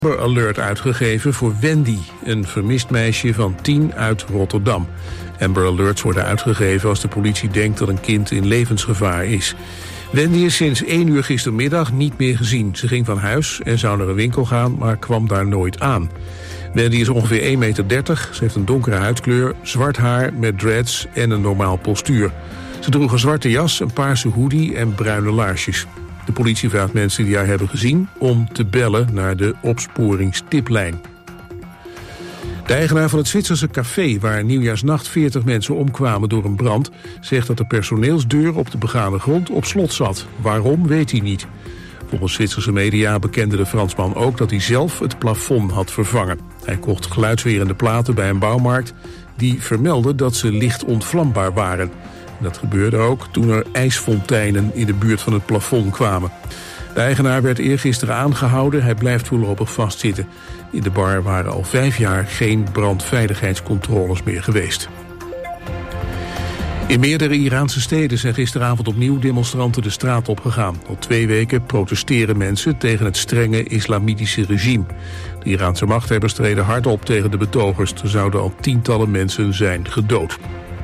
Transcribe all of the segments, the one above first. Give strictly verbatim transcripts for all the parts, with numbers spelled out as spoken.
Amber Alert uitgegeven voor Wendy, een vermist meisje van tien uit Rotterdam. Amber Alerts worden uitgegeven als de politie denkt dat een kind in levensgevaar is. Wendy is sinds één uur gistermiddag niet meer gezien. Ze ging van huis en zou naar een winkel gaan, maar kwam daar nooit aan. Wendy is ongeveer één meter dertig, ze heeft een donkere huidkleur, zwart haar met dreads en een normaal postuur. Ze droeg een zwarte jas, een paarse hoodie en bruine laarsjes. De politie vraagt mensen die haar hebben gezien om te bellen naar de opsporingstiplijn. De eigenaar van het Zwitserse café waar nieuwjaarsnacht veertig mensen omkwamen door een brand zegt dat de personeelsdeur op de begane grond op slot zat. Waarom, weet hij niet. Volgens Zwitserse media bekende de Fransman ook dat hij zelf het plafond had vervangen. Hij kocht geluidswerende platen bij een bouwmarkt die vermelden dat ze licht ontvlambaar waren. Dat gebeurde ook toen er ijsfonteinen in de buurt van het plafond kwamen. De eigenaar werd eergisteren aangehouden, hij blijft voorlopig vastzitten. In de bar waren al vijf jaar geen brandveiligheidscontroles meer geweest. In meerdere Iraanse steden zijn gisteravond opnieuw demonstranten de straat opgegaan. Al twee weken protesteren mensen tegen het strenge islamitische regime. De Iraanse machthebbers treden hard op tegen de betogers. Er zouden al tientallen mensen zijn gedood.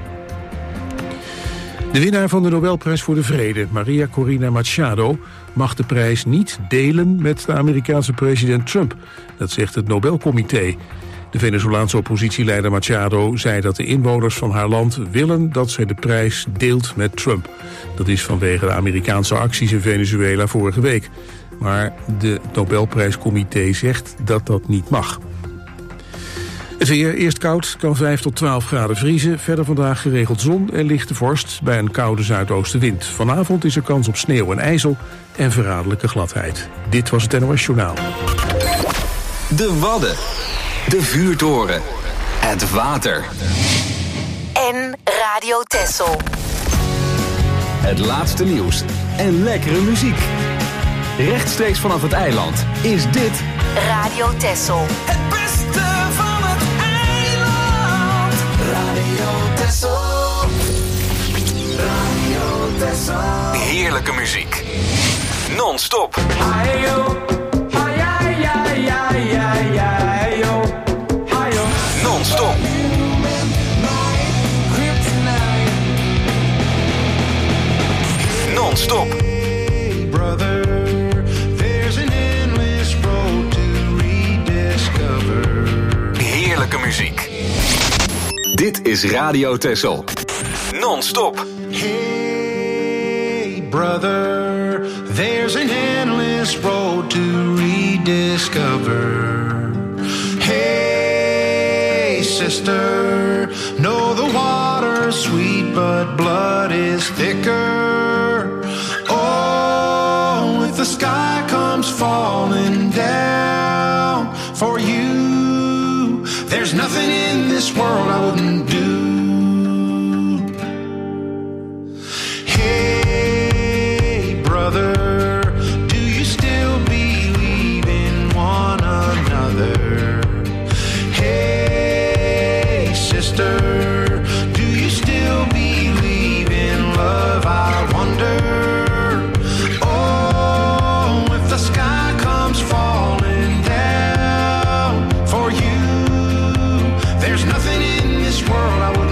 De winnaar van de Nobelprijs voor de Vrede, Maria Corina Machado, mag de prijs niet delen met de Amerikaanse president Trump. Dat zegt het Nobelcomité. De Venezolaanse oppositieleider Machado zei dat de inwoners van haar land willen dat zij de prijs deelt met Trump. Dat is vanwege de Amerikaanse acties in Venezuela vorige week. Maar de Nobelprijscomité zegt dat dat niet mag. Het weer, eerst koud, kan vijf tot twaalf graden vriezen. Verder vandaag geregeld zon en lichte vorst bij een koude zuidoostenwind. Vanavond is er kans op sneeuw en ijzel en verraderlijke gladheid. Dit was het N O S Journaal. De Wadden, de vuurtoren, het water. En Radio Texel. Het laatste nieuws en lekkere muziek. Rechtstreeks vanaf het eiland is dit Radio Texel. Het beste van het eiland. Radio Texel. Radio Texel. heerlijke muziek. Non-stop. Non-stop. Non-stop. Heerlijke muziek. Dit is Radio Texel. Non-stop. Hey brother, there's an endless road to rediscover. Hey sister, know the water's sweet but blood is thicker. Oh, if the sky comes falling down for you, there's nothing in this world I wouldn't do. Hey brother, do you still believe in one another? Hey sister, do you still believe in love? I wonder. Oh, if the sky comes falling down for you, there's nothing in this world I would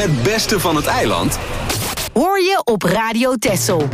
Het beste van het eiland hoor je op Radio Texel.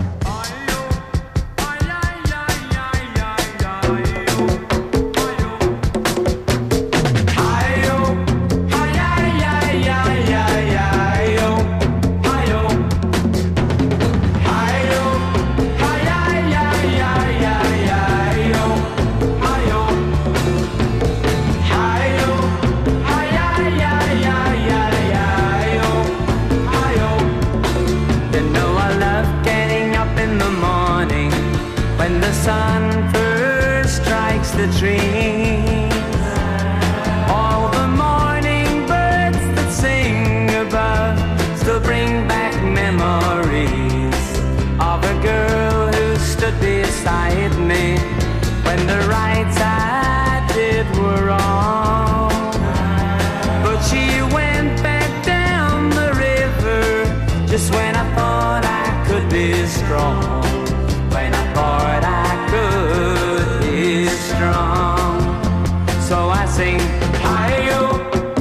Sun first strikes the trees. All the morning birds that sing above still bring back memories of a girl who stood beside me when the rights I did were wrong. But she went back down the river just when I thought I could be strong. When I thought I could be strong, so I sing hi-yo,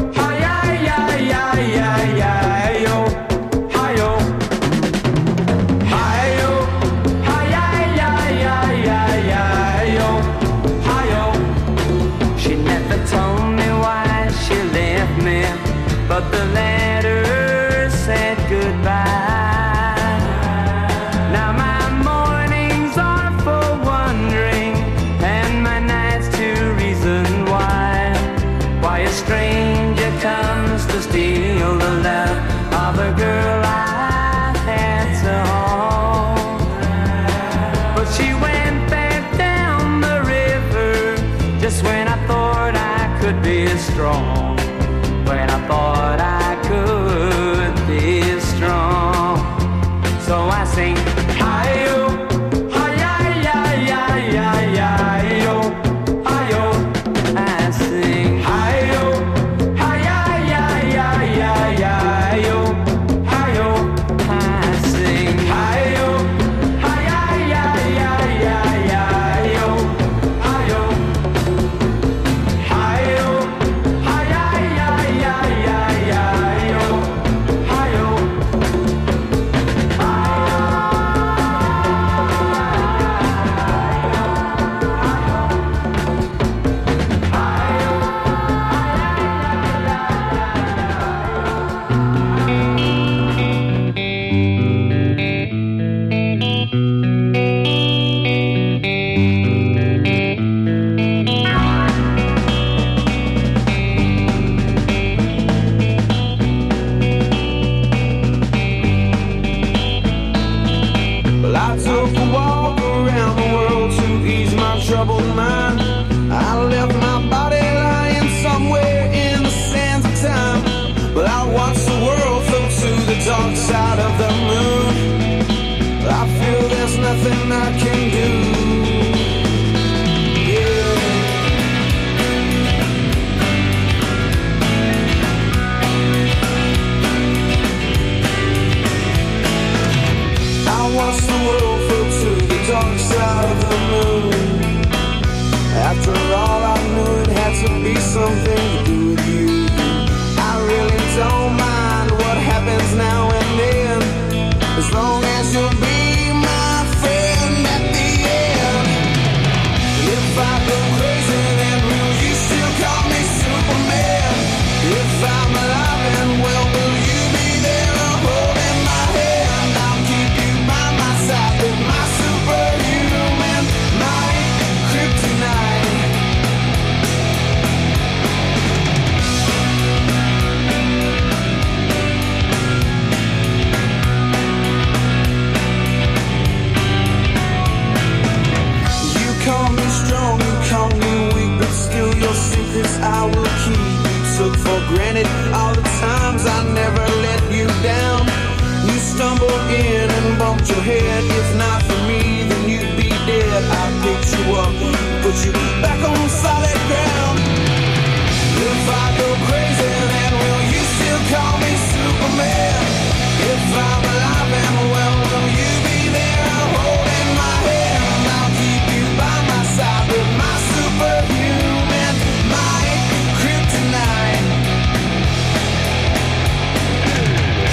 hi-yi-yi-yi-yi-yi-yo, hi-yo, hi-yo, hi-yi-yi-yi-yi-yi-yo, hi-yo. She never told me why she left me, but the letter said goodbye. Stranger comes to steal the love of a girl I had so hold. But she went back down the river just when I thought I could be strong. When I thought I could be strong. So I sing hi-yo, hi-yi-yi-yi-yi-yi-yo, hi-yo. I sing hi-yo, hi-yi-yi-yi-yi-yo, hi-yo. I sing hi-yo, hi-yi-yi-yi-yi-yo, hi-yo, hi-yo, hi-yi-yi-yi-yi-yo, hi-yo. Well, I took a walk around the world to ease my troubled mind. I left my body lying somewhere in the sands of time. Well, I watched the world float to the dark side of the moon. I feel there's nothing I can do. Yeah. I watched the world float to the dark side of the moon. After all, I knew it had to be something to do with you. I really don't mind what happens now and then, as long as you'll be my friend at the end. If I go crazy, then will you still call me Superman? If I'm alive and well, will you be there holding my hand? I'll keep you by my side with my superhuman might, kryptonite. You call me strong, you call me weak, but still your secrets I will keep. You took for granted all the times I never let you down. You stumbled in and bumped your head. If not for me, then you'd be dead. I picked you up, put you back on solid ground. If I go crazy, then will you still call me Superman? If I'm alive and well, will you be there holding my hand? I'll keep you by my side with my superhuman might, kryptonite.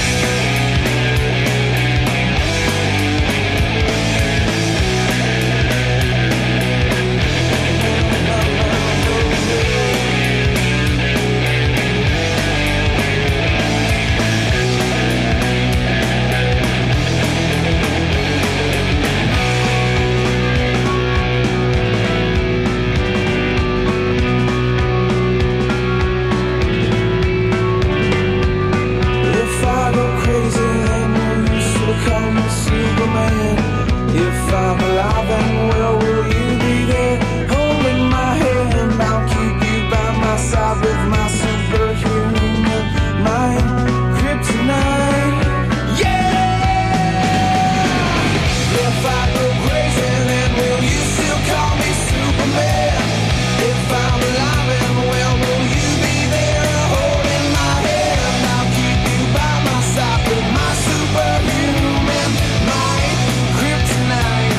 call me Superman? If I'm alive and well, will you be there? Holding my hand, I'll keep you by my side with my superhuman mind. Kryptonite, yeah! If I go crazy, then will you still call me Superman? If I'm alive and well, will you be there? Holding my hand, I'll keep you by my side with my superhuman mind. Kryptonite.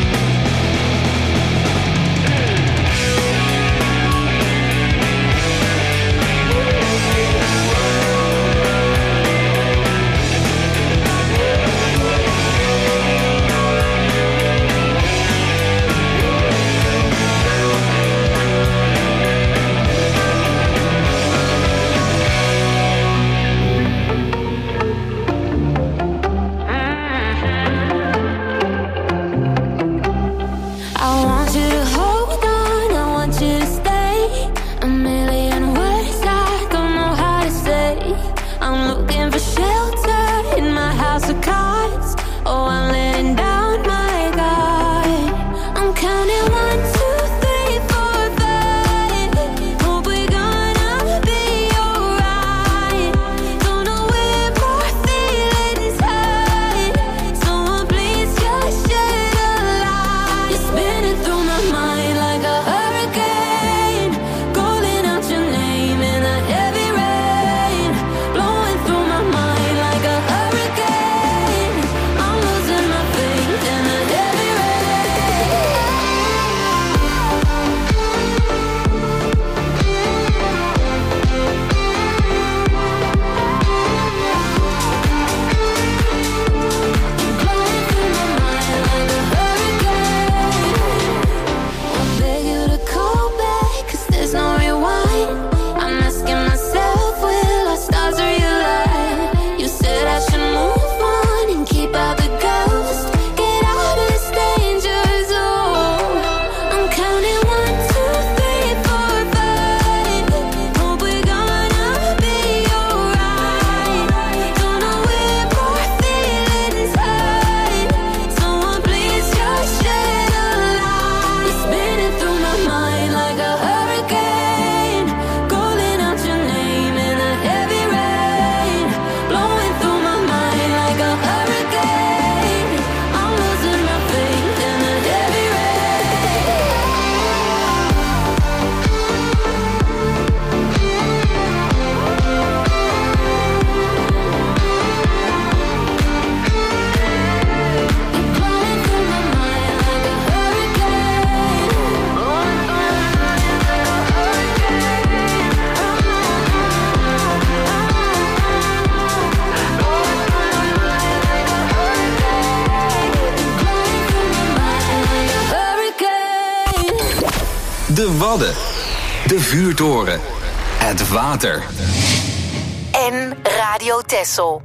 De Wadden, de vuurtoren, het water. En Radio Texel.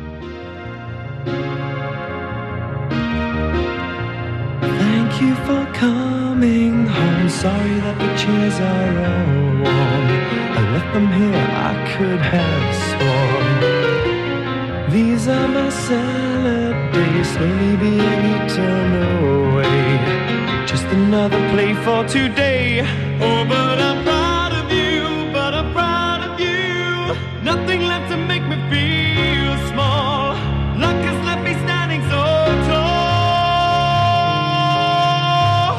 Thank you for coming home. Sorry that the chairs are all warm. I left them here, I could have sworn. These are my salad days, slowly being eaten away. Just another play for today. Oh, but I'm proud of you, but I'm proud of you. Nothing left to make me feel small. Luck has left me standing so tall.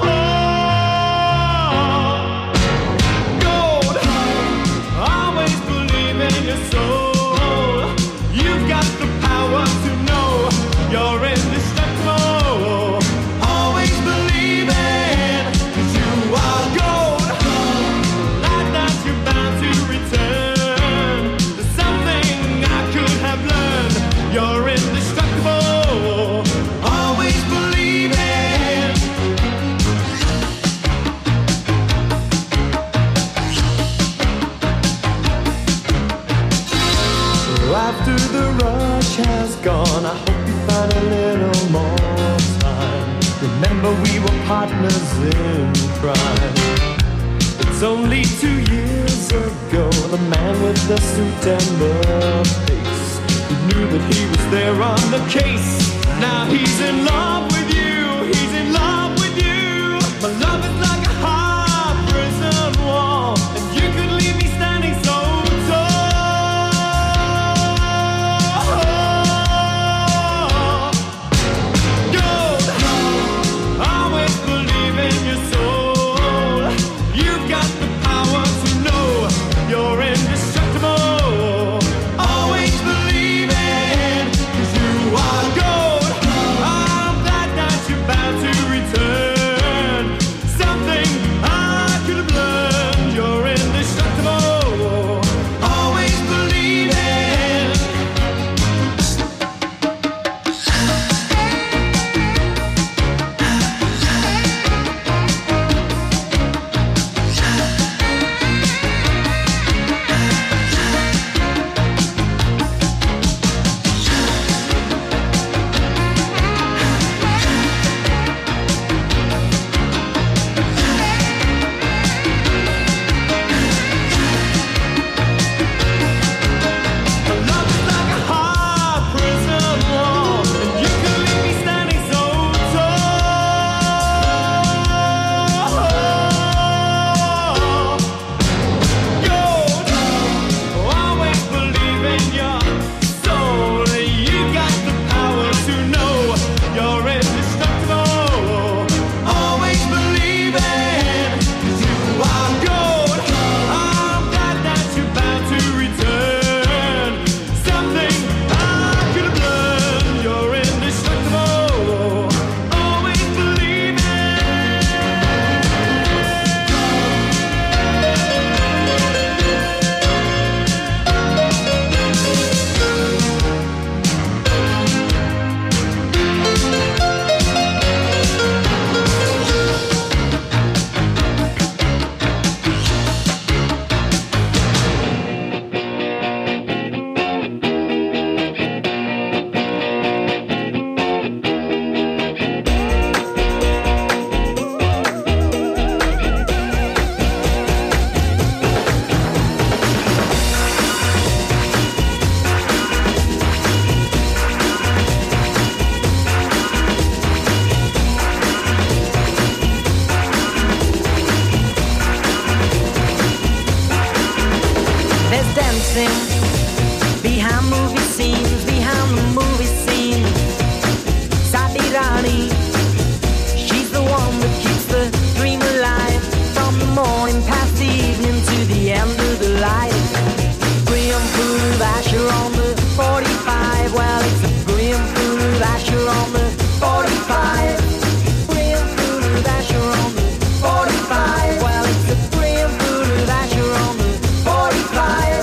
Gold, always believe in your soul. You've got the power to know you're indestructible. Always believe it, 'cause you are gold. Like that you're bound to return. There's something I could have learned. You're indestructible. Always believe it. So after the rush has gone, I hope you find a little more time. Remember we were partners in crime. It's only two years ago, the man with the suit and the face, who knew that he was there on the case. Now he's in love with you, he's in love with you. My love is like a high prison wall, and you could leave me standing so tall. Gold, always believe in your soul. You've got the power to know you're indestructible. Always believe in, 'cause you are gold. I'm glad that you're bound to return. Something I could have learned. You're indestructible. Always believe in. Love is like a high prison wall, and you could leave me standing so tall. Gold, always believe in your soul. You got the power to know you're indestructible. Always believe in, 'cause you are gold. I'm glad that you're bound to return. Something I could have learned. You're indestructible. Always believe in. There's dancing behind movie scenes, behind the movie scene. Sadi Rani, she's the one that keeps the dream alive. From the morning past the evening to the end of the light. Graham food of Asher on the forty-five. Well, it's a Graham food of Asher on the forty-five. Graham food of Asher on the forty-five. Well, it's a Graham food of Asher on the forty-five.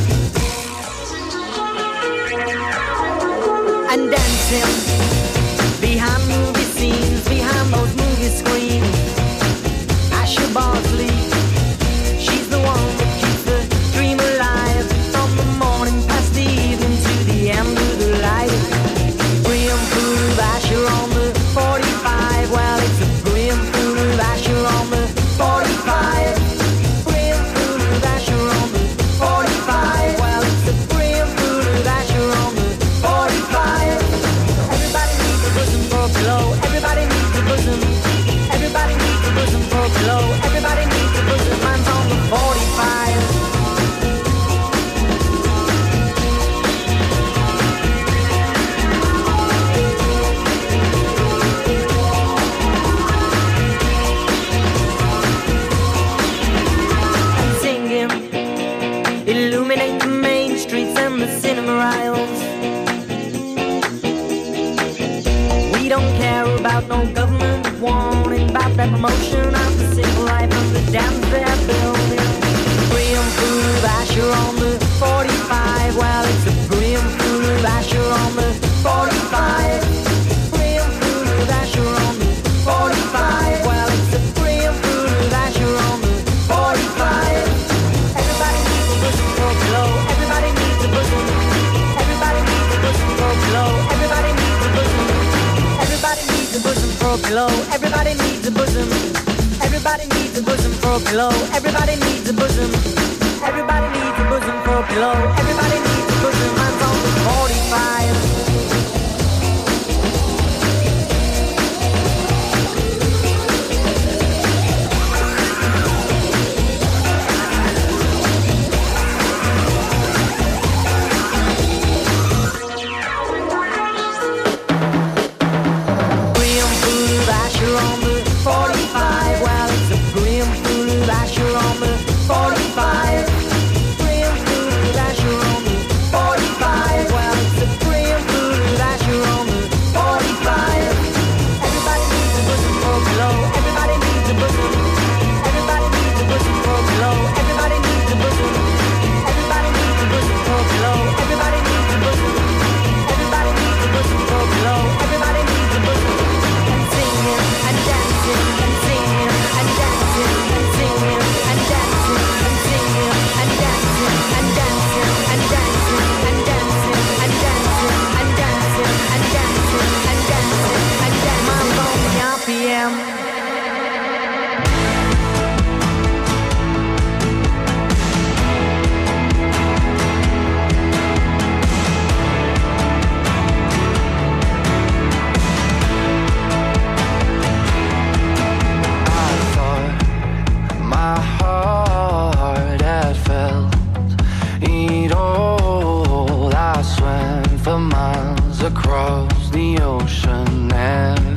And dancing behind movie scenes, behind those movie screens. Asher Bosley, she's the one that keeps the dream alive. From the morning past the evening to the end of the light. Graham food of Asher on the forty-five. Well, it's a Graham food of Asher on the forty-five. Graham food of Asher on the forty-five. Well, it's a Graham food of Asher on the forty-five. Everybody needs a bosom for a glow. Everybody needs a bosom. Everybody needs a bosom for a glow. Everybody needs a bosom. Mine's on the forty-five. And singing, illuminate the main streets and the cinema aisles. We don't care about no government warning about that promotion of the simple life of the dams they're building. Graham food of Asher on the forty-five. Well, it's a Graham food of Asher on the forty-five. Graham food of Asher on the forty-five. Well, it's a Graham food of Asher on the forty-five. Everybody needs a bosom for a glow. Everybody needs a bosom. Everybody needs a bosom for a glow. Everybody needs a bosom. Everybody needs a bosom for a glow. Everybody needs a bosom. Everybody needs a bosom for a glow. Everybody needs a bosom. Everybody needs a bosom for a glow. Everybody needs a bosom. Mine's on the forty-five.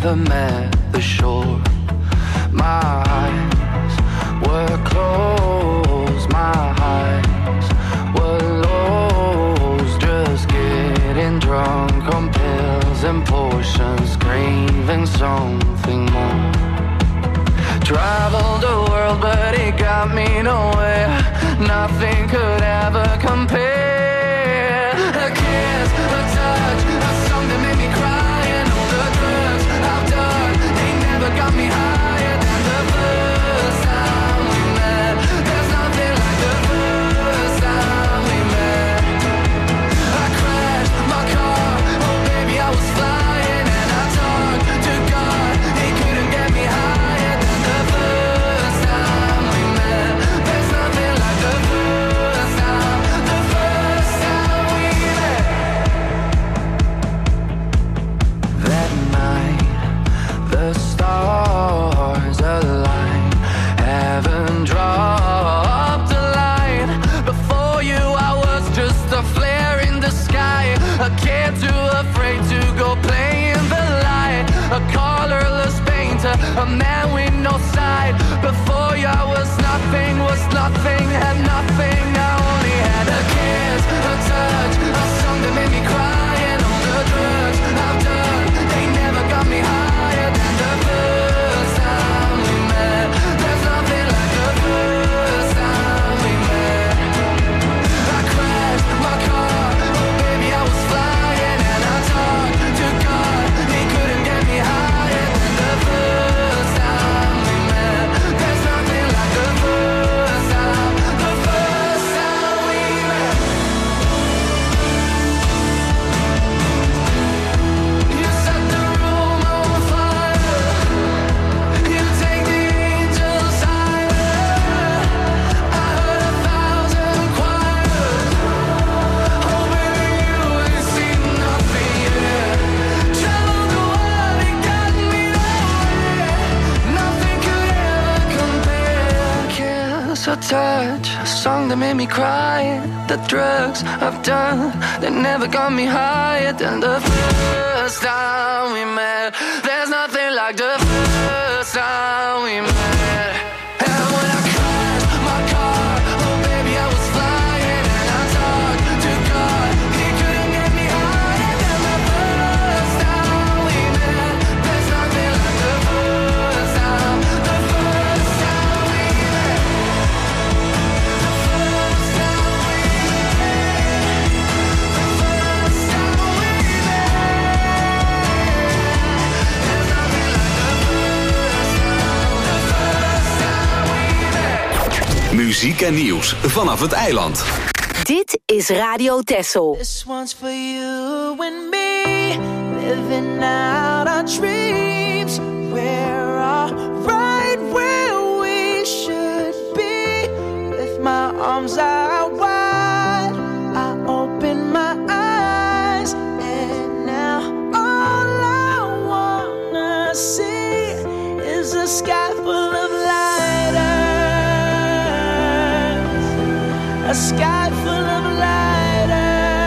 never met the shore. My eyes were closed, my eyes were lost, just getting drunk on pills and potions, craving something more. Traveled the world but it got me nowhere, nothing could ever compare. A kiss, a touch, a song that made me cry, and all the drugs I've done, they never got me higher than the first time we met. There's nothing like the first time we met. I crashed my car, oh baby I was flying, and I talked to God, he couldn't get me higher than the first time we met. There's nothing like the first time, the first time we met. That night, the stars aligned, heaven dropped a line. Before you I was just a flare in the sky, a kid too afraid to go play in the light, a colorless painter, a man with no side. Before you I was nothing, was nothing, had nothing. I only had a kiss, a touch, a song that made me cry, and all the drugs I've done, they never got me higher than the first time we met. There's nothing like the first time we met. I crashed my car, oh baby I was flying, and I talked to God, he couldn't get me higher than the first time we met. There's nothing like the first time, the first time we met. You set the room on fire, you take the angels higher. I heard a thousand choirs, oh baby you ain't seen nothing yet. Traveled the world and got me nowhere, nothing could ever compare. Kiss, a touch, a song that made me cry, the drugs I've done, they never got me higher than the first time we met. There's nothing like the first time we met. And when I crashed my car, oh baby I was flying, and I talked to God, he couldn't get me higher than the first time we met. There's nothing like the first time, the first time we met. The first time we met. The first time we met. There's nothing like the first time, the first time we met. Muziek en nieuws vanaf het eiland. Dit is Radio Texel. This one's for you and me, living out our dreams. We're all right where we should be. With my arms out wide, I open my eyes, and now all I wanna see is a sky full of lighters. A sky full of lighters.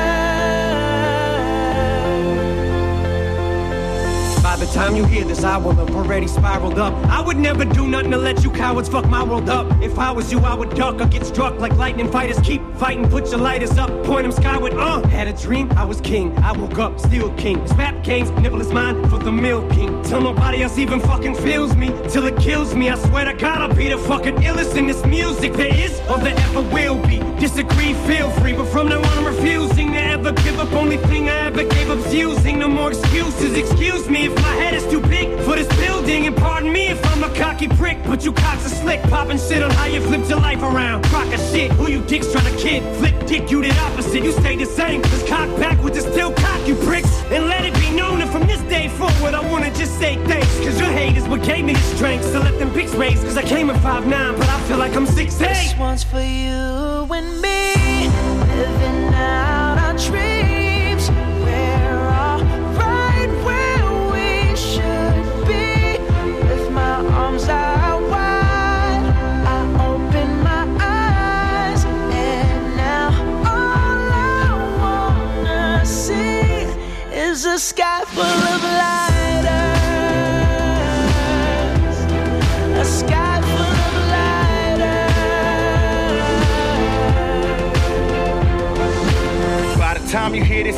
By the time you hear this, I will have already spiraled up. I would never do nothing to let you cowards fuck my world up. If I was you, I would duck or get struck like lightning fighters. Keep fighting, put your lighters up, point them skyward. Uh, had a dream, I was king. I woke up, still king. This rap game's nibble is mine for the milking. Till nobody else even fucking feels me, till it kills me. I swear to God, I'll be the fucking illest in this music there is or there ever will be. Disagree, feel free, but from now on I'm refusing to ever give up. Only thing I ever gave up's using. No more excuses. Excuse me if my head is too big for this building, and pardon me if I'm a cocky prick, but you cocks are slick, popping shit on how you flipped your life around. Crock of shit, who you dicks trying to kid? Flip dick, you did opposite. You stay the same. Just cock back with the still cock, you pricks. And let it be known that from this day forward, I wanna just say thanks, cause your hate is what gave me the strength. So let them pics raise, cause I came at five nine, but I feel like I'm six eight. This one's for you and me, living out our dreams. We're all right where we should be. With my arms out wide, I open my eyes, and now all I wanna see is a sky full of lighters.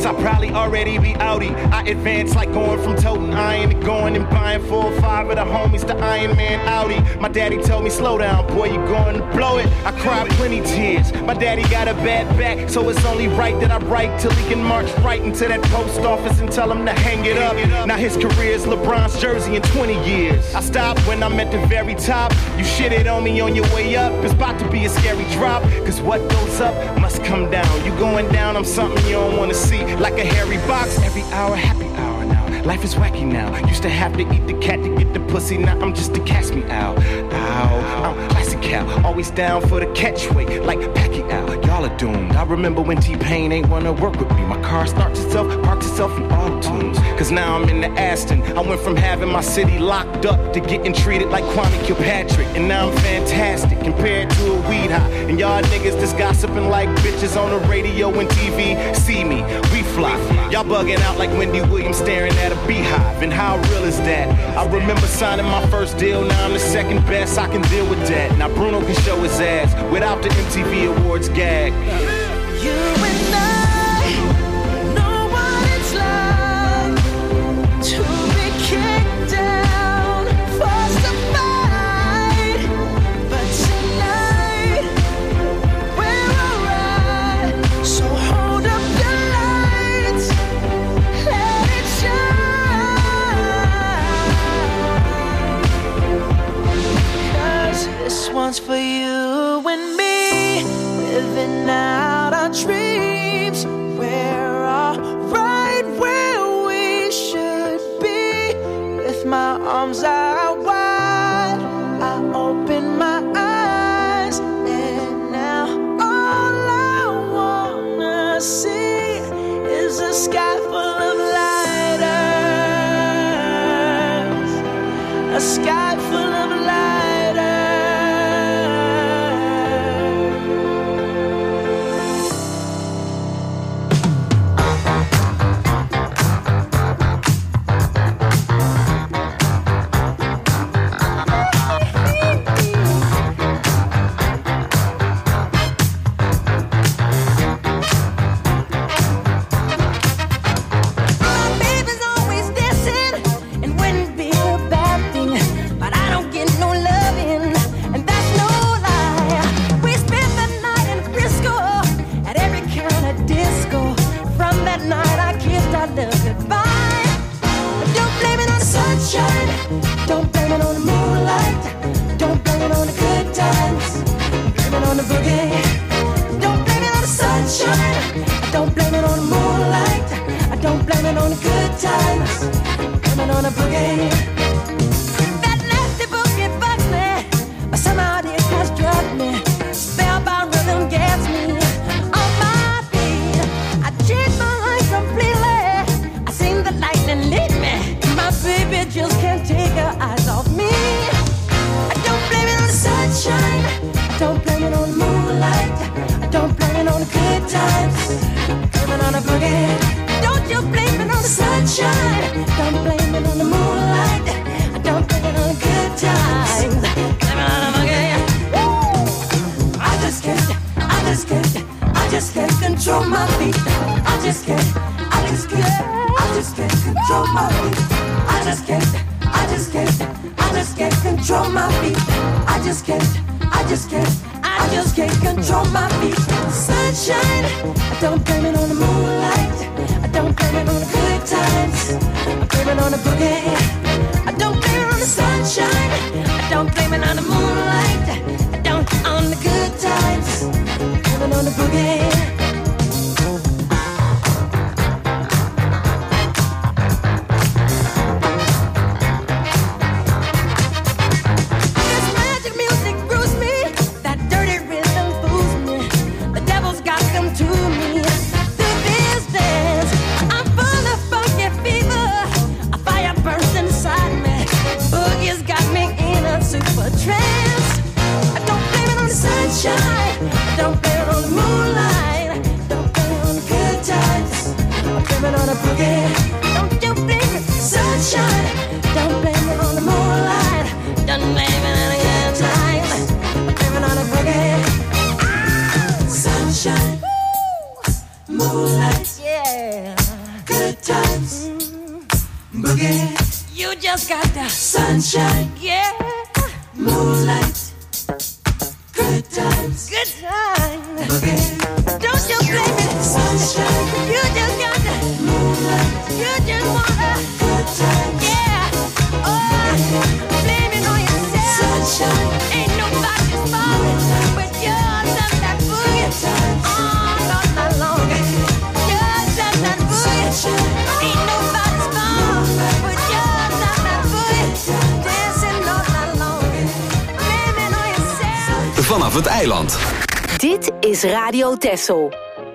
I'd probably already be outie. I advance like going from toting iron to going and buying four or five of the homies to Iron Man Audi. My daddy told me, slow down, boy, you going to blow it. I cried plenty tears. My daddy got a bad back, so it's only right that I write till he can march right into that post office and tell him to hang it up. Now his career's LeBron's jersey in twenty years. I stopped when I'm at the very top. You shitted on me on your way up. It's about to be a scary drop, cause what goes up must come down. You going down, I'm something you don't wanna see. Like a hairy box, every hour, happy hour now. Life is wacky now. Used to have to eat the cat to get the pussy. Now I'm just a catch me out. Ow, I'm classic cow. Always down for the catch weight, like Pacquiao. Y'all are doomed. I remember when T-Pain ain't wanna work with me. My car starts itself, parks itself in auto-tunes. Cause now I'm in the Aston. I went from having my city locked up to getting treated like Kwame Kilpatrick. And now I'm fantastic compared to a weed high. And y'all niggas just gossiping like bitches on the radio and T V. See me, we fly. Y'all bugging out like Wendy Williams staring at a beehive. And how real is that? I remember signing my first deal. Now I'm the second best. I can deal with that. Now Bruno can show his ass without the M T V Awards gag. You and I know what it's like to be kicked down, forced to fight. But tonight we're alright. So hold up your lights, let it shine. Cause this one's for you and me, living out our dreams. We're all right where we should be. With my arms out wide, I open my eyes, and now all I wanna see is a sky full of lighters, a sky full of lighters. Don't blame it on the moonlight. Don't blame it on the good times. Blame it on the boogie. Don't blame it on the sunshine. Don't blame it on the moonlight. I don't blame it on the good times. Blame it on the boogie. That nasty boogie bugs me, but somehow it has drugged me. Spellbound rhythm gets me on my feet. I changed my life completely. I seen the lightning lead me. My baby just can't take her eyes off me. I don't blame it on the sunshine. I don't blame it on the moonlight. I don't blame it on the good times. Blame it on the boogie. Don't you blame it on the sunshine. Don't blame it on the moonlight. I don't blame it on the good times. Blame it on the boogie. Woo! I just can't, I just can't, I just can't control my feet. I just can't, I just can't, I just can't control my feet. I just can't, I just can't, I just can't control my feet. I just can't, I just can't, I just can't control my feet. Sunshine, I don't blame it on the moonlight. I don't blame it on the good times. I blame it on the boogie. I don't blame it on the sunshine. I don't blame it on the moonlight. I don't on the good times. I blame it on the boogie. I don't blame it on the moonlight. Don't blame it on the good times. I blame it on the boogie. Don't you blame it, sunshine. Don't blame it on the moonlight. Don't blame it on the good times. I blame it on the boogie. Ah, sunshine, moonlight, yeah. boogie. You just got the sunshine, yeah. Moonlight, good times, good times. Boogie. Don't you blame it, sunshine. You just got the moonlight. You just wanna good times, yeah. Oh, blame it on yourself. Sunshine, ain't nobody's fault, but you're just that boogie. All night long, you're just that boogie. Ain't nobody's fault, but you're just that boogie. Dancing all night long, blame it on yourself. Vanaf het eiland. Dit is Radio Texel.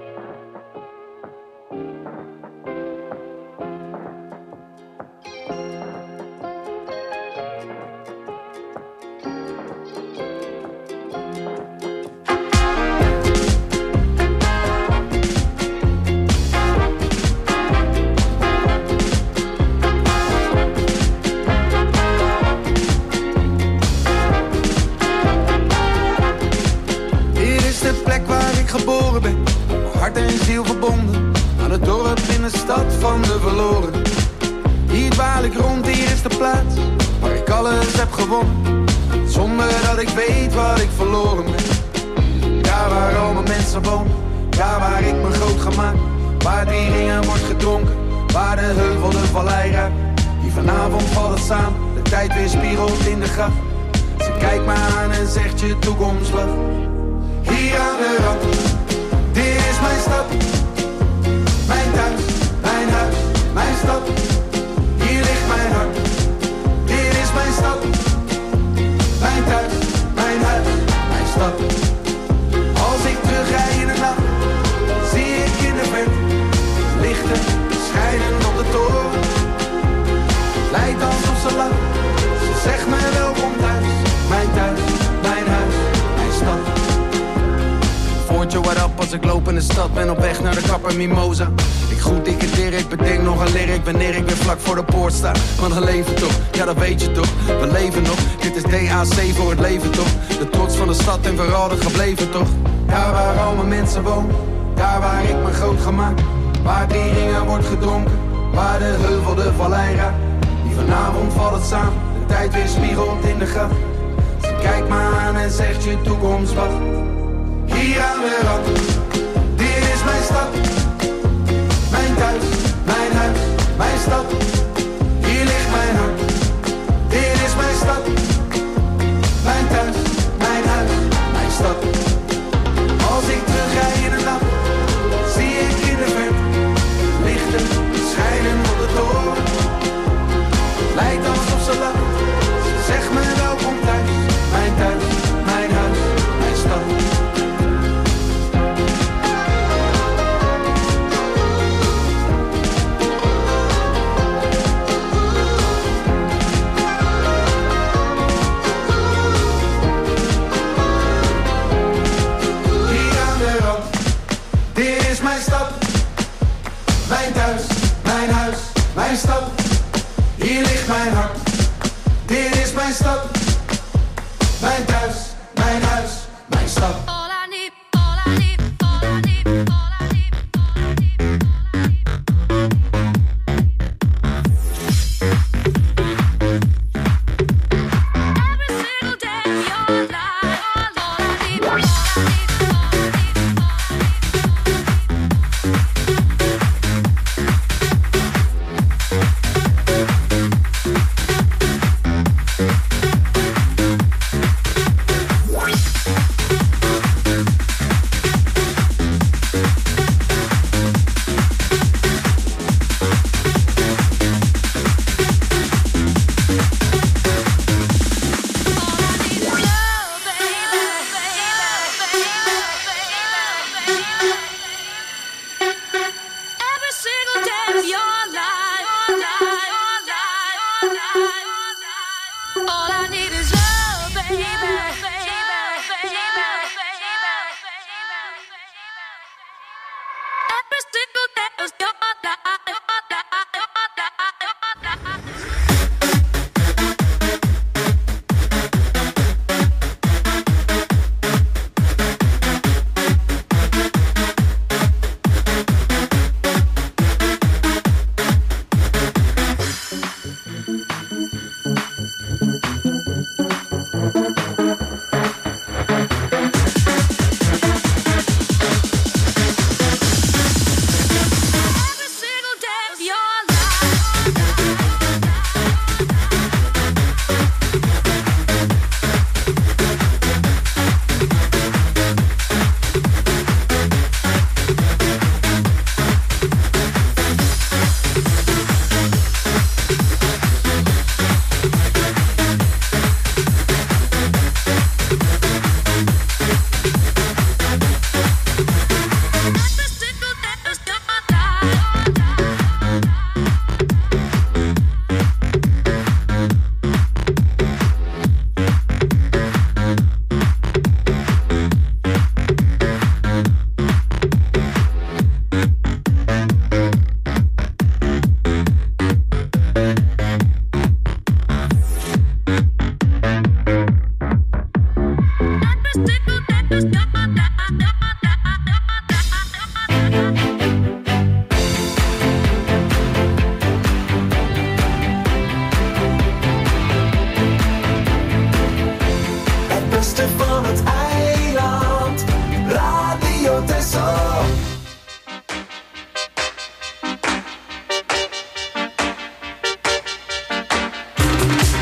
Daar waar ik me groot gemaakt, waar drie ringen wordt gedronken, waar de heuvel de vallei raakt. Die vanavond valt het samen, de tijd weer spiegelt in de gracht. Ze kijkt me aan en zegt je toekomst wacht. Hier aan de rand, dit is mijn stad. Mijn thuis, mijn huis, mijn stad. Hier ligt mijn hart, dit is mijn stad. Mijn thuis, mijn huis, mijn stad. Als ik terugrij in de nacht, zie ik in de verte lichten schijnen op de toren. Lijkt alsof ze lacht, ze zegt me welkom thuis. Mijn thuis, mijn huis, mijn stad. Mijn stad, hier ligt mijn hart. Dit is mijn stad. Mijn thuis, mijn huis, mijn stad. All I need, all I need, all I need, all I need, all I need. Every single day of your life, all I need, all I need, all I need, all I need.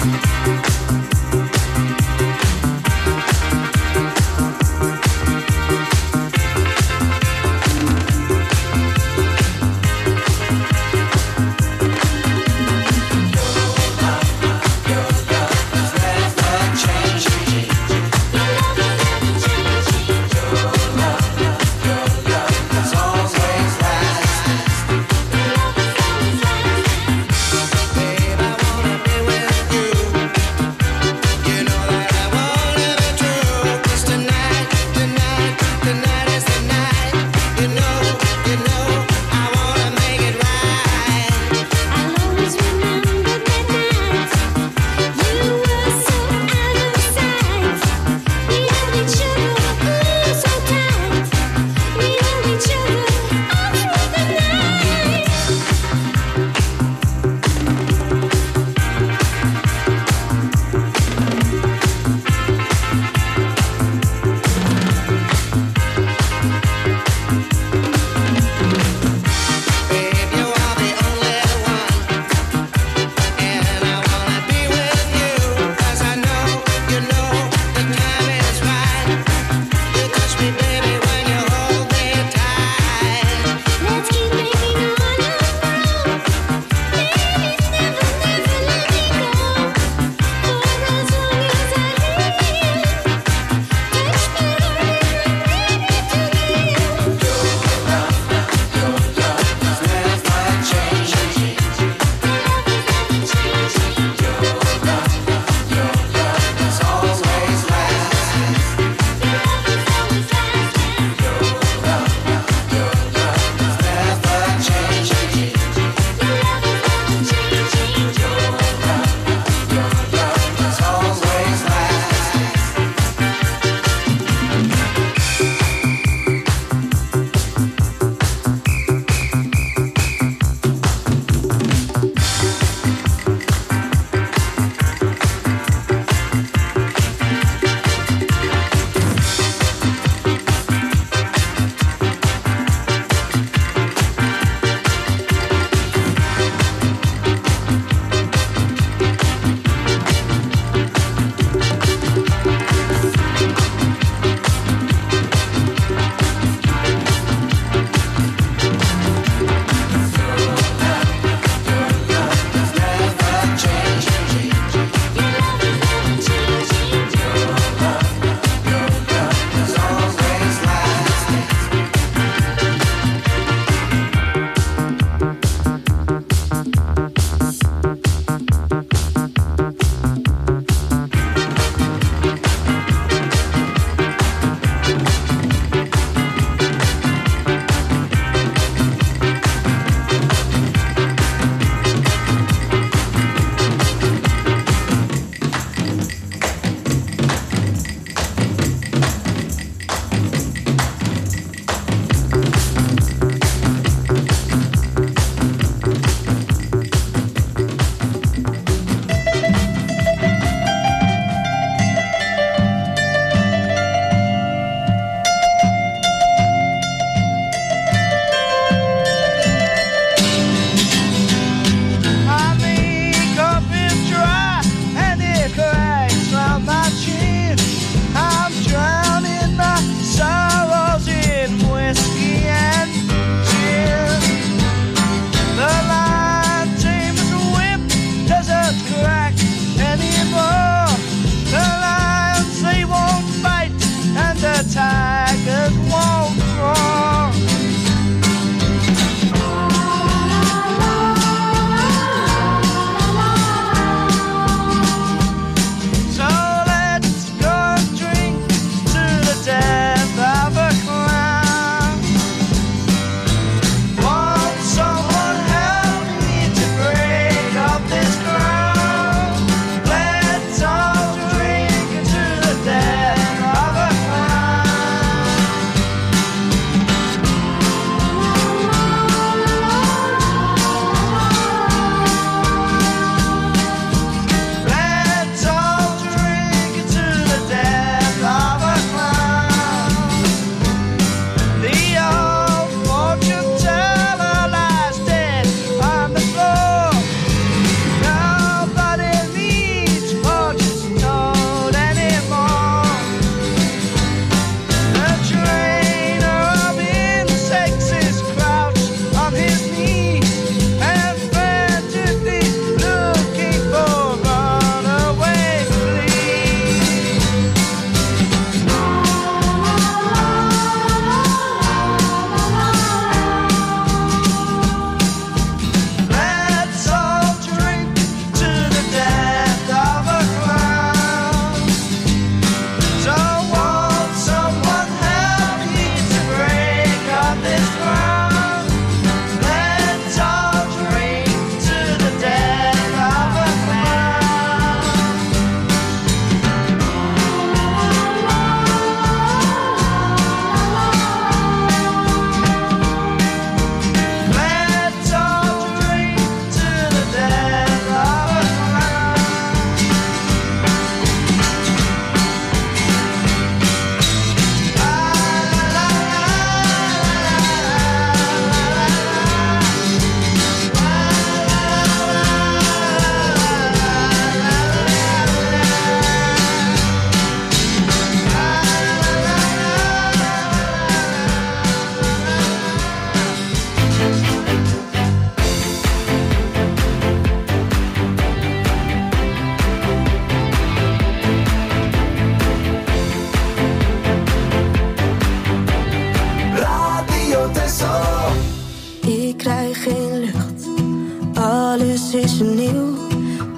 Babe, I wanna be with you.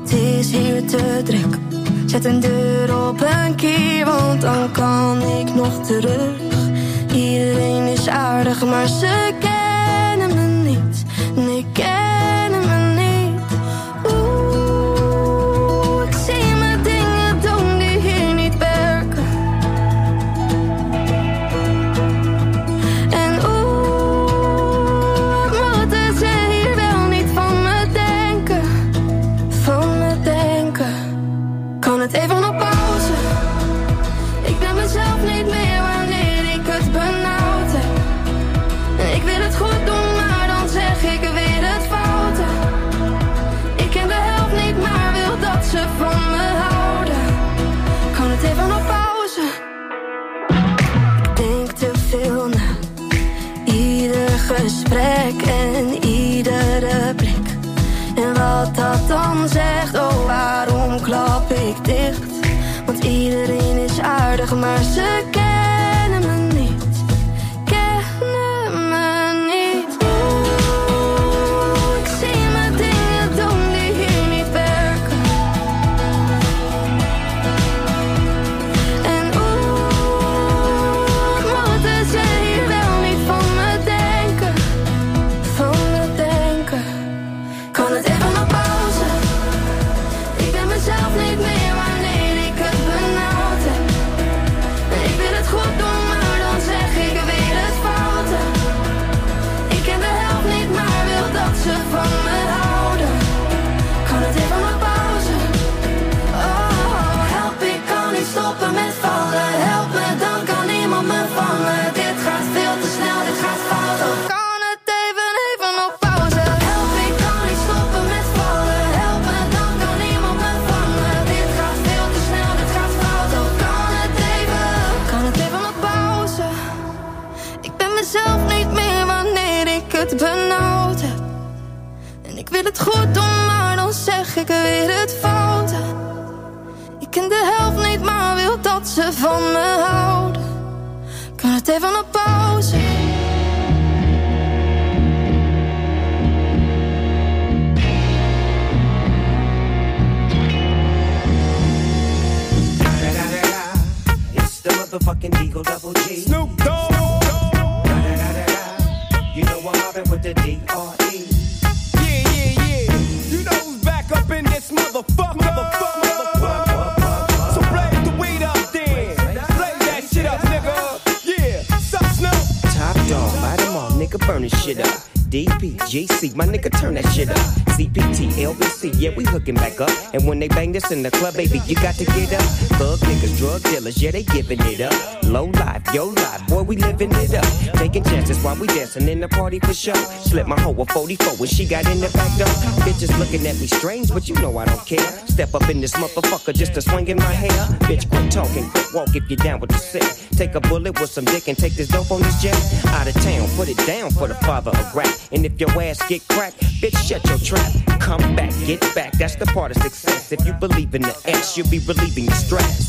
Het is hier te druk. Zet een deur op een kier, want dan kan ik nog terug. Iedereen is aardig, maar ze kennen me niet. Nee, kennen me niet. Oeh, ik zie me dingen doen die hier niet werken. En oeh, wat moeten ze hier wel niet van me denken? Van me denken. Kan het even op pauze? Ik ben mezelf niet meer wanneer ik het benauwd heb. En ik wil het goed doen, maar dan zeg ik weer het foute. Ik ken de helft niet, maar wil dat ze van me houden. Kan het even op pauze? Ik denk te veel na. Ieder gesprek en iedere blik. En wat dat dan zegt, oh waarom klap ik dicht? Want iedereen is aardig, maar ze kennen me niet. Kennen me niet. Oeh, ik zie me dingen doen die hier niet werken. En oeh, moeten ze hier wel niet van me denken? Van me denken. Kan het even op pauze? Ik ben mezelf niet meer wanneer ik het benauwd heb. En ik wil het goed doen, maar dan zeg ik weer het foute. Ik ken de helft niet, maar wil dat ze van me houden. Kan het even op pauze? Oh, help, ik kan niet stoppen met vallen. Help me, dan kan niemand me vangen. Dit gaat veel te snel, dit gaat fout. Oh, kan het even, even op pauze? Help, ik kan niet stoppen met vallen. Help me, dan kan niemand me vangen. Dit gaat veel te snel, dit gaat fout. Oh, kan het even, kan het even op pauze? Ik ben mezelf niet meer wanneer ik het benauwd heb. En ik wil het goed doen, maar dan zeg ik weer het foute. Ik ken de helft niet, maar wil dat ze van me houden. Kan het even op pauze? It's the motherfucking Eagle Double G. Snoop Dogg. You know I'm mobbing with the D R E. Yeah, yeah, yeah. You know who's back up in this motherfucker. Motherfucker, motherfucker. So blaze the weed up then. Blaze that shit up, nigga. Yeah, sup, Snoop? Top dog, bite them all, nigga, burn this shit up. D P, G C, my nigga, turn that shit up. C P T, L B C, yeah, we hooking back up. And when they bang this in the club, baby, you got to get up. Thug niggas, drug dealers, yeah, they giving it up. Low life, yo life, boy, we living it up. Taking chances while we dancing in the party for show. Slip my hoe a forty-four when she got in the back door. Bitches looking at me strange, but you know I don't care. Step up in this motherfucker just to swing in my hair. Bitch, quit talking, quit walk if you're down with the sick. Take a bullet with some dick and take this dope on this jet. Out of town, put it down for the father of rap. And if your ass get cracked, bitch, shut your trap. Come back, get back, that's the part of success. If you believe in the X, you'll be relieving the stress.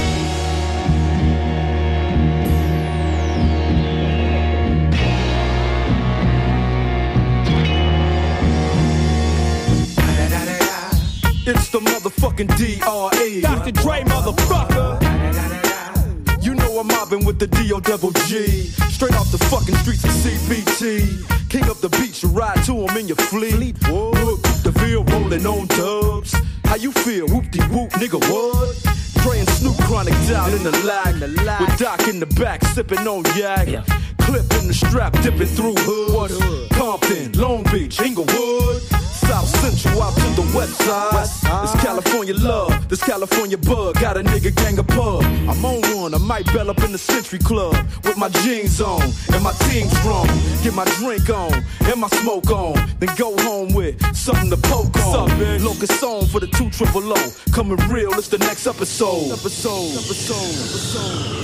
It's the motherfucking D R E. Doctor Dre, motherfucker. You know I'm mobbing with the D O double G. Straight off the fucking streets of C B T. King up the beach, you ride to him in your fleet. Look, the Ville rolling on dubs. How you feel? Whoop-de-whoop, nigga, what? Dre and Snoop Chronic down in the lag. With Doc in the back, sipping on yak. Yeah. Clip in the strap, dipping through hoods. Hood? Compton, Long Beach, Inglewood. South Central out to the west side. west side. This California love, this California bug. Got a nigga gang of pub. I'm on one, I might bell up in the Century Club. With my jeans on, and my team strong. Get my drink on, and my smoke on. Then go home with something to poke on. Locust song for the two triple O. Coming real, it's the next episode. Episode, episode, episode.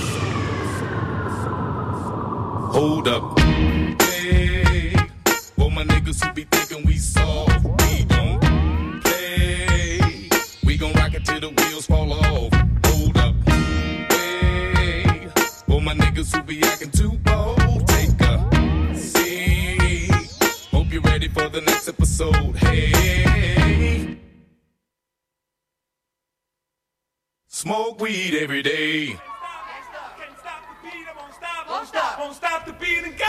Hold up. Hey, for my niggas who be thinking we soft, we don't play. We gon' rock it till the wheels fall off. Hold up. Hey, for my niggas who be acting too bold, take a seat. Hope you're ready for the next episode. Hey. Smoke weed every day. Can't stop the beat, I won't stop, won't stop, won't stop the beat and go.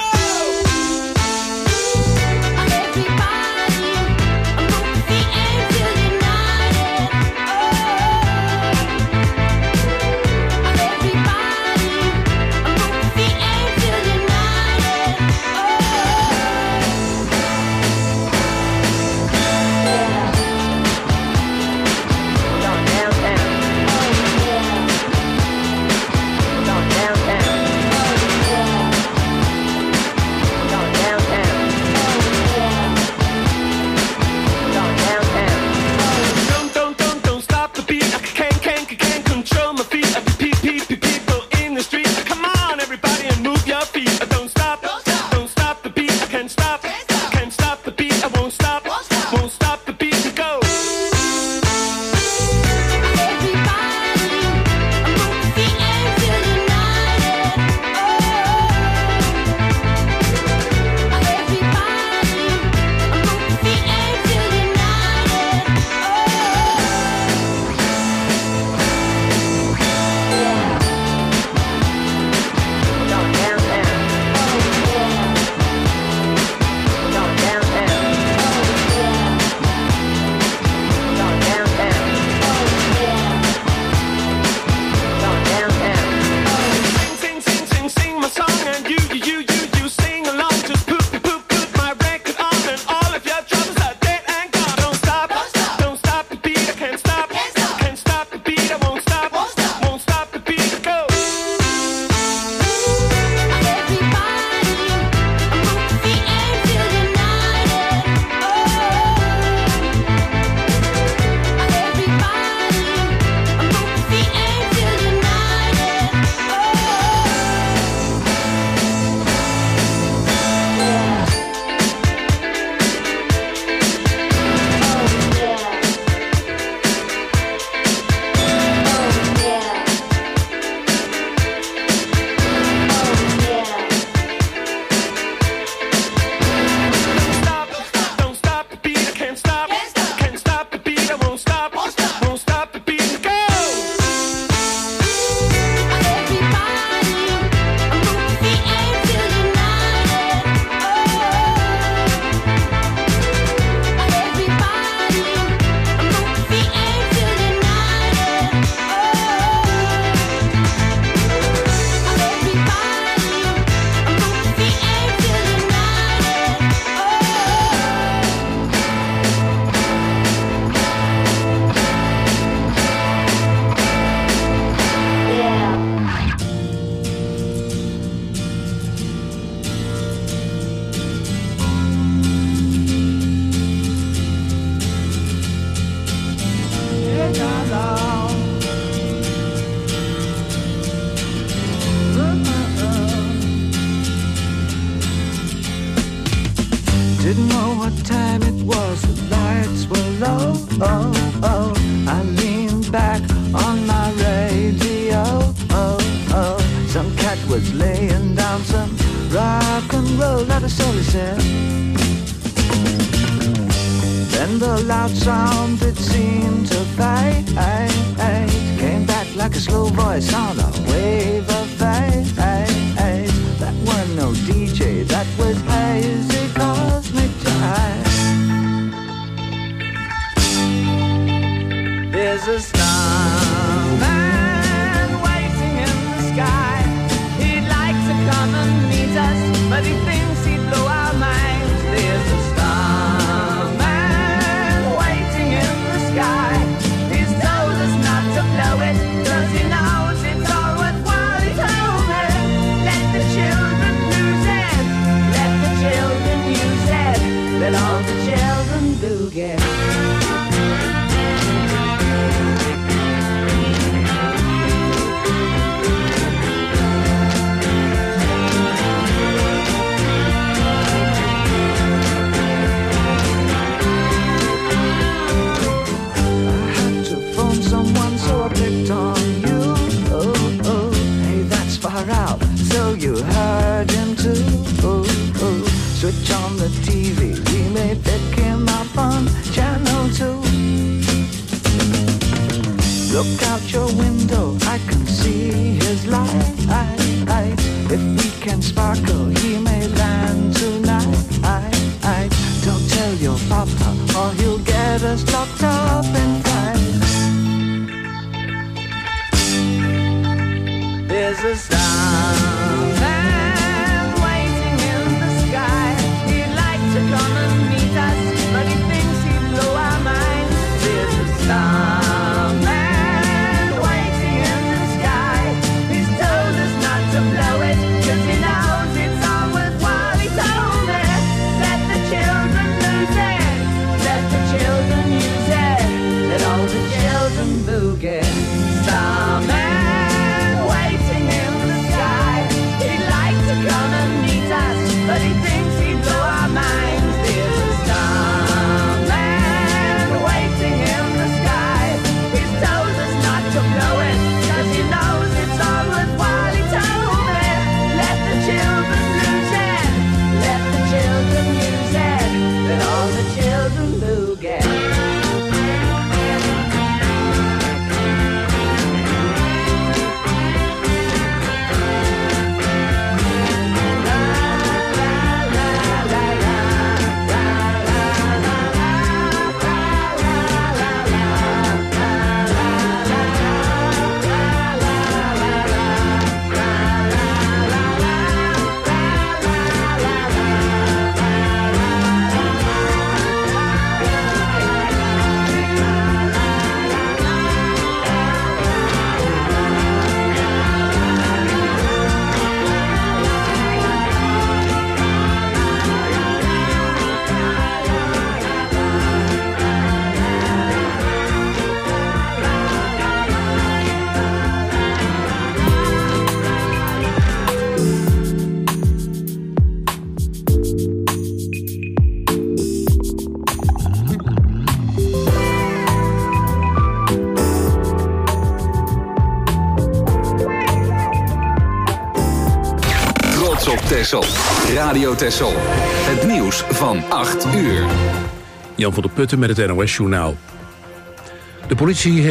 Didn't know what time it was, the lights were low. Oh, oh, I leaned back on my radio. Oh, oh, some cat was laying down some rock and roll, not a soul he said. Then the loud sound that seemed to fade came back like a slow voice on a wave of fade. That weren't no D J, that was hazy cosmic jive. There's a starman waiting in the sky. He'd like to come and meet us, but he thinks he'd blow our minds. There's a starman waiting in the sky. He's told us not to blow it, 'cause he knows it's all worthwhile. He told me, let the children lose it, let the children use it, let all the children boogie. Look out your window, I can see his light. If we can sparkle, he may land tonight. Don't tell your papa, or he'll get us locked up and tight. There's a starman waiting in the sky. He'd like to come and meet us, but he thinks he'd blow our minds. There's a starman waiting in the sky. He's told us not to blow it, 'cause he knows it's all worthwhile. He told me, let the children lose it, let the children use it, let all the children boogie. Starman waiting in the sky. He'd like to come and meet us, but he thinks he'd blow our minds. There's a starman waiting in the sky. He's told us not to blow it, 'cause he knows it's all worthwhile. He told me, let the children lose it, let the children use it, let all the children boogie. Texel. Radio Texel. Het nieuws van acht uur. Jan van der Putten met het N O S-journaal. De politie heeft